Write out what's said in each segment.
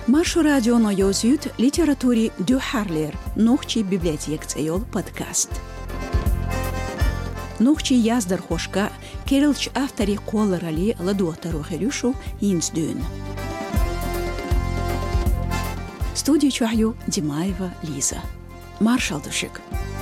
Маршу радио на Йозют литературе Дю Харлер, нухчи библиотек цейол подкаст. Нухчи яздар хошка, керилч автори қоларали ладуатару херюшу инсдюн. Студию чухаю Димаева Лиза. Маршал душик.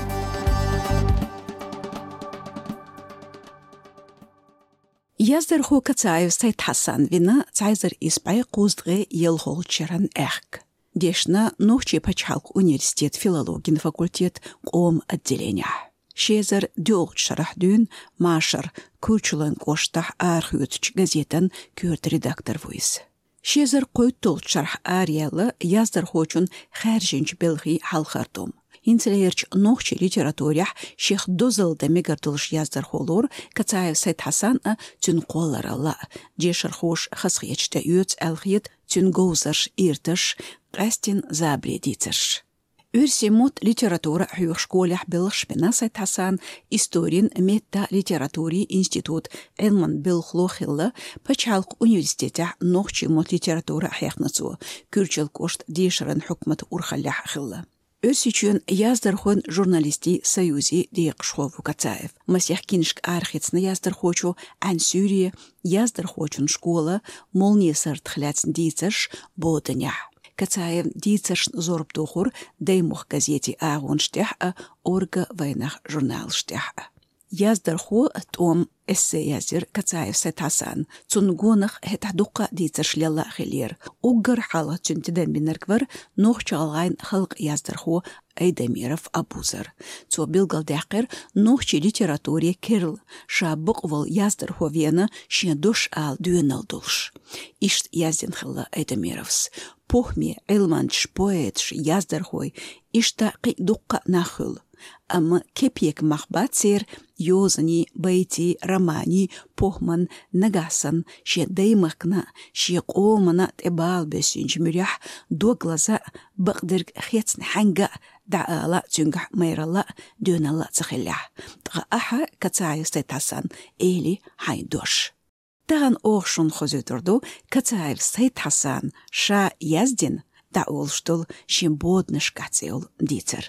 Яздар хо Кацаев Сайт Хасан вина цайзар испай қуздғы елхол чаран эхк. Дешна нухчи Пачхалк университет филологин факультет қом отделения. Шезар дёлт шарахдюн Машар Кучулан Коштах архютч газетан кюрт редактор войс. Шезар қойтолт шарх ариялы яздар хочун хәржінч белғи халқартум. Инцелерч нохчи литературях шех дозылда мегардылыш яздар холор Кацаев Сайт Хасан тюн қоларала. Дешар хош хасхечта юц алхиет тюн гоузарш иртыш қастин забредицыш. Үрсемот литература хюх школях белыш бена Сайт Хасан историн метта литератури институт Элман Белхлохилла Пачхалк университетах нохчи мот литература хяхнацу кюрчел кошт дешаран хукмат урхалях хилла. Өсичен яздархон журналисти союзи дейқшхову Кацаев. Масяхкиншк архицна яздархочу ансюрия яздархочун школа молнесар тхляцн дицаш бодыня. Кацаев дицаш зорб тухур деймух газети агонштях орга вайнах журналштях. Яздархо том эссе язир Кацаев Сайт Хасан цунгонах хетахдуqa дицаш ляла хилер. Уггар хала цунтидан бинарквар нохчалгайн халк яздархо Айдамиров Абузар. Цо билгал дақир нохчи литературе керл шабук вол яздархо вена шендуш ал дюналдулш. Ишт яздин хилла Айдамировс. Похми элманч поэтш яздархой ишта қидуqa нахыл. Ама кепьек махбацер йозани бейти романи похман нагасан ше деймакна ше қомана тебал бесинч мурях до глаза багдырг хецн ханга даала цюнгах майрала дюнала цахилля тга аха Кацаев Сайт Хасан эли хайдош таган охшун хозютурду Кацаев Сайт Хасан ша яздин да олштул шимбодныш кацеул дицер.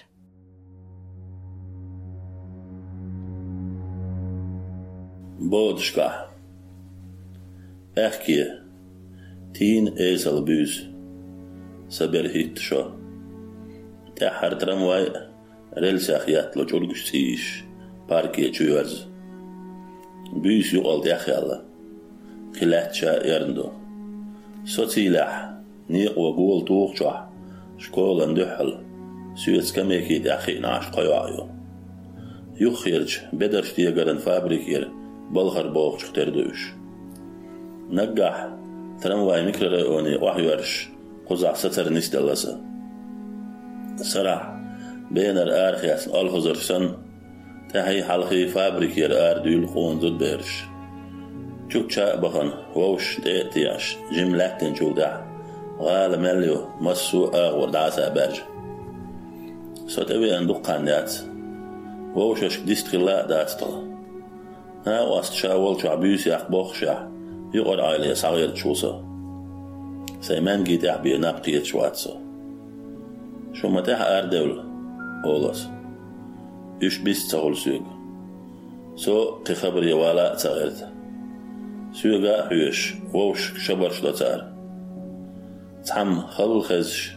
Boodschap. Echtje. 10 ezelbuus. Saber hit sho. Ta hartramway relsakhiyat lo jolgusish. Parkiye chuyarz. Buus yuqaldi akhyalla. Qilatcha erndo. Sotilah. Niq wa gol tuqcha. Shkolan duhal. Suyets kameki dakhi nash qayayo. Yukhirj bedersh diagaran fabrikir. بالخر باغ تردوش نجح ترمواي ميكرووني وحيورش قزع ستر نستلسا سرح بين الارخياس الخزرسن تحي حلقي فابريكير اردول خون زد بيرش تشوك شاء بخن ووش تيتياش جملاتن جودع غال مليو مسو اغور دعسا برج ستوي اندوق قانيات ووشش ديستغلا داتطل ها واستشاول شعبيس يخبخشع يقعد عائلة صغير شوصة سيمان جيت يحبي نبقية شواتسة شو متاح أردول أولس إيش بيست تغل سوق سو كخبر يوالا تغيرت سوقا حيوش ووش شبر شلتار تحم خل خزش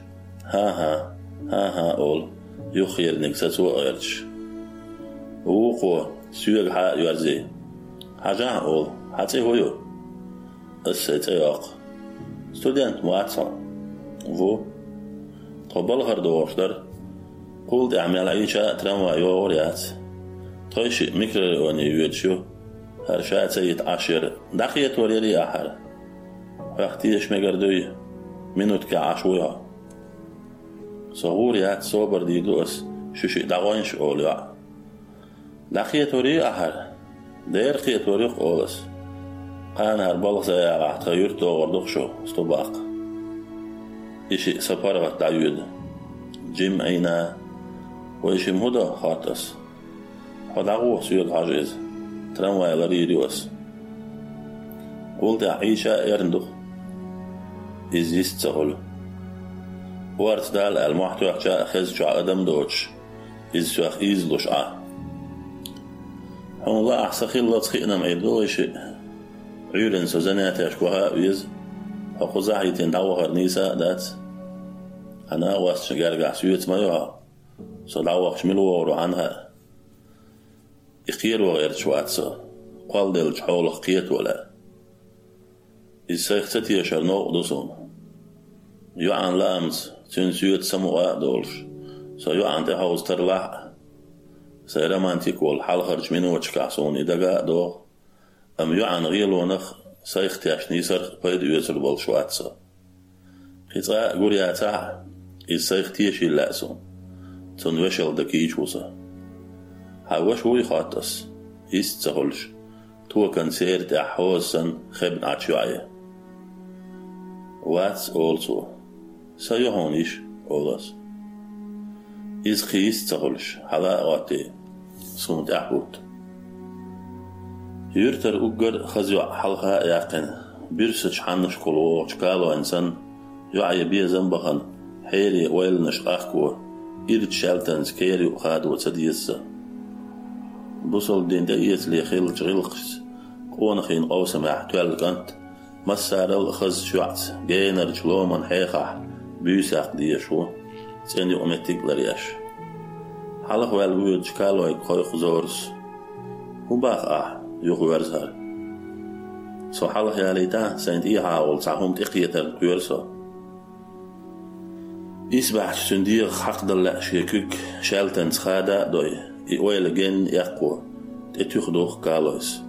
ها أول يخير نكساتو غيرش ووقو سوق حق يورزي حاجة أول حتى هو السيتياق ستودنت معتصم و طبال غردوشتر قول تعمل عيشة ترمى يوريات طيش ميكرووني يودشو هرشات سيت 10 دقيقة وريري أحر وقتيش مقردوي منوت كعشوية صغوريات صوبر ديدوس شوشي دقوينش أوليا دقيقة وري أحر دير قيت وريق أولس قان هربالغ زياغ عطغير توغردوخ شو استباق إشي سفارغت دعيود جيم أينا وإشي مهدا خاطس خدعوه سيوك عجيز ترموه لريريوس قلت عيشة إرندو إزيست سغل وارت دال المحتوى جاء خز جاء أدم دوش إز سوخ إز لوش هم الله أحسخي الله تخينا معيدو شيء عيرن سوزنات يشكوها ويز وقزاحي تندعوها نيسا دات أنا واس شجارجع سويت ما يوها صدعوها شملوا ورو عنها يخير وغير شواتسا قال دل جحول قيت ولا إسيختي يشرنو دوسون يوعن لامس تنسيت سموها دولش سيوعن تحوز ترلح سيرمانتيك والحال خرج منه وشكاسون إدقاء دو أم يوعن غيل ونخ سيختي عشنيسر بيد يوزر بالشواتسا خيطاء قرياتا إسيختي يشي لأسون تنوشل دكيج وصا هاوش هو يخاطس يستغلش تو كان سير تحوزن خبن عشوعيه What's also سيهونيش أولس إز خيس تغلش على غاتي صمت أحبوت يرتر أجر خزيع حلقة يقين بيرسج حنش كلو شكالو إنسان يعي بيه زنبخن حيري ويل نشقاكو إرد شالتنز كيري وخاد وتديسة بوصل دين دايت لي خيل جغلقس قونخين قوسم احتوال كانت مسار الخز شوعت جينر جلومن حيخح بيساق ديشو تاني أمتيك لرياش حلق والبود شكالو يكوي خزورس وباق يغورزها سو حلق ياليتا سنت إيحاول تعهم تقيتر كيورسو إسبح سنديق حق دل شيكوك شالتنز خادا دوي إيويل جين يقوى تتيخدوخ كالويس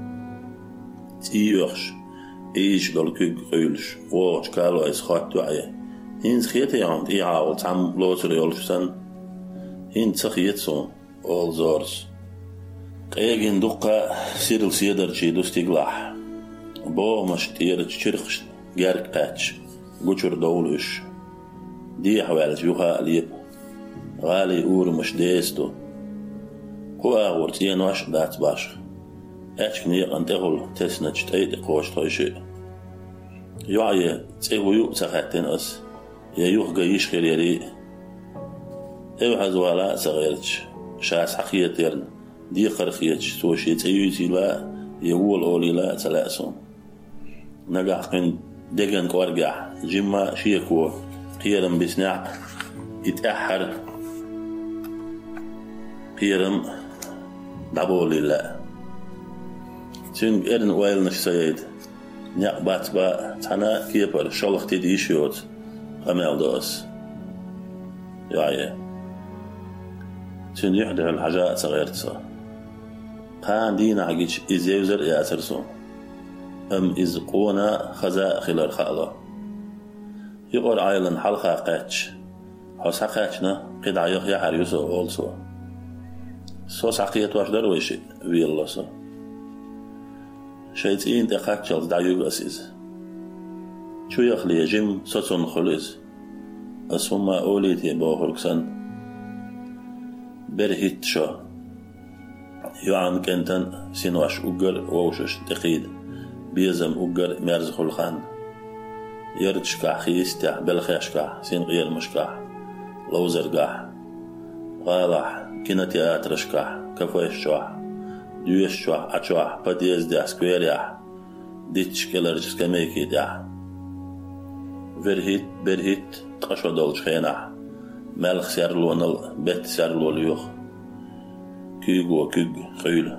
تيوخش إيش دلكوك قيلش ووش كالويس خاتو عيه هين خيتي عمد إيعاول تعم لوتر يولشسن هين تسخيتسون أول زورس قيقين دقا سيرل سيدر جيدو استيقلاح بو مشتير تشرخش جارك قاتش قوشر دولوش دي حوالج يوها ليب غالي أور مش ديستو قوة ورتين واش دات باش أشكني أنتقل تسنج تيد قوش طيشي يوعي تيغيو تخاتين أس يوخ قيش خير يري إيوحز ولا صغيرتش شاس حقيتين دي قرخيتش توشي تيوتي لا يقول أولي لا تلاسون نقع قن دقن كوارقع جمع شيكو قيرم بسنع يتأحر قيرم دابولي لا تنق إرن ويل نشسيد نقبات با تانا كيبر شلخ تديشيوت أمال دوس يعيه تن يحدث الحاجات صغيرتها قان دين عجيش إز يوزر يأسرسون أم إز قونا خزاء خلال خالا يقول عيلن حلقة قاتش حوس حقاتشنا قد عيوخ يحر يسو أولسو سوس عقيت واش درويشي وي الله سو شيطين تقاتشل دعيوغ أسيز شو يخلي جيم سوتون خليز أسوما أوليتي بوخركسن برهيت شو يوعن كنتن سينواش أجر ووشش تقيد بيزم أجر مرز خلخان يرتشكح خيستح بلخيشكح سين غير مشكح لوزركح غالح كنتي آترشكح كفويشوح ديوشوح أتشوح بديز ديح سكويريح ديتش كلرجس كميكي ديح برهيت تقشو دولش خينح ملخ سيرلونل بيت سيرلول يوخ كيغو كيغ خيل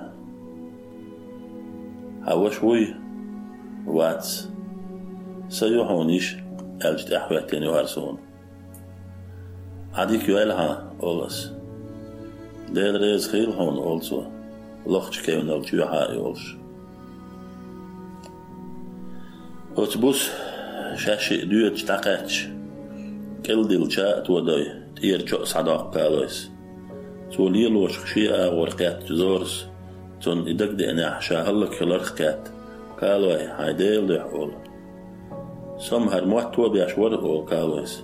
هواش وي واتس سيوحونيش ألجت أحواتين يوهرسون عديك يوالها أولس دير ريز خيل هون أولسو لخش كيون الجيوحا يولش أتبوس شاشي ديوت تاقاتش كل ديل شاء تودوي تيرجو صداق كالويس تولي لوش خشيئة ورقات جزورس تون إدك ديناح شاهلك خلرخكات كالوي هايديل دي حول سم هرموحتو بيشور أول كالويس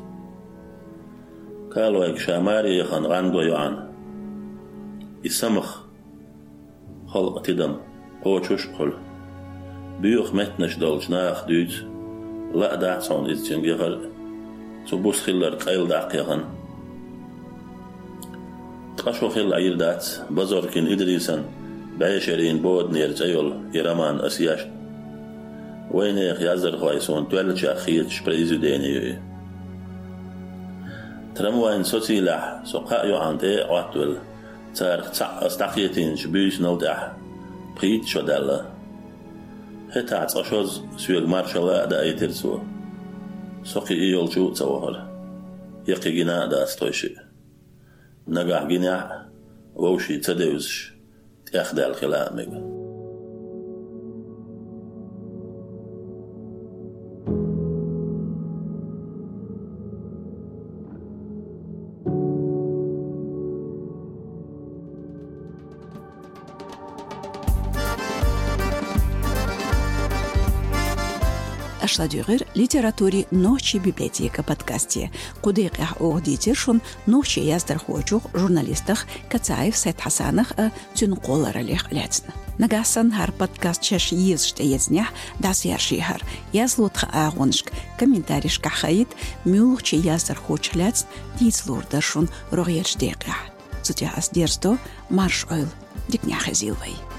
كالوي شاماري يخن غاندو يوعن يسمخ خلق تدم قوشوش قل بيوخ متنش دولش ناخ ديد لا داعسون إز جنجيخر سبوس خلر قيل داقيقا تقشو خل عيردات بزركين إدريسا بعشرين بود نيرجيول يرمان أسياش وين يخيازر خوايسون تولج أخيت شبريزو دينيوي ترموين سوتي لح سوقا يوانتي عطول تارخ استقيتين شبيش نودح بريد شدالة هتاعت أشوز سويق مارشالا دا أيترسو سوقي يولجو تسوهر يقيقنا دا استويشي نقاح جناح ووشي تدوزش تأخدع الخلامك أشلاديغير ليتراتوري نوشي بيبليотека подкасте قديق أوديتيرشون نوشي يازدر خوجوغ журналистах Кацаев Сайт Хасанах تنقولر ليخ لاتن نجاسن هر подкаст شش يزشت يزنيح داس يرشيهر يازلوتخ آغونشك كومنتاريشك خايت ميولوغ يازدر خوج لاتن ديزلور درشون روغيرش ديقع زوتيا أسديرستو مارش أويل ديكنيا خزيلوي